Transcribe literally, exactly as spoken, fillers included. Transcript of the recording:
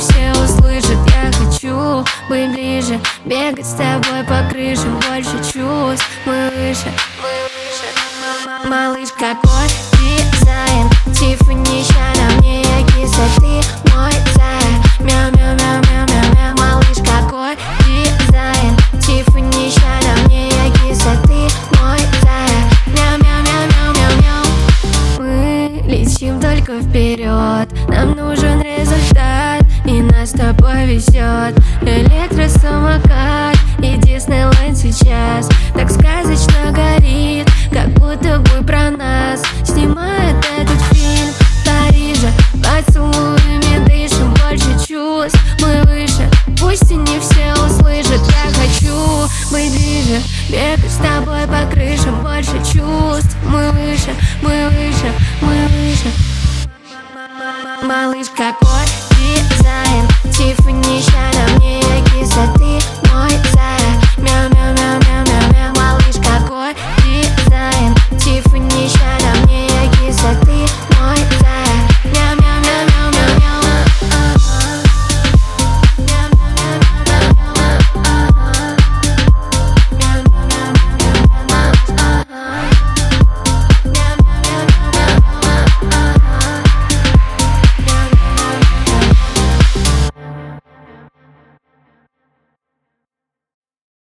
все услышат. Я хочу быть ближе, бегать с тобой по крышам, больше чувств. Мы выше, мы выше. Малыш, какой дизайн, Тиффани, ща на мне я киса, ты мой зая. Мяу-мяу-мяу-мяу-мяу-мяу. Малыш, какой дизайн, Тиффани, ща на мне я киса, ты мой зая. Мяу-мяу-мяу-мяу-мяу-мяу. Мы летим только вперед, нам нужен результат, и нас с тобой везет электросамокат. И Диснейленд сейчас так сказочно горит, как будто бы про нас снимает этот фильм в Париже поцелуями.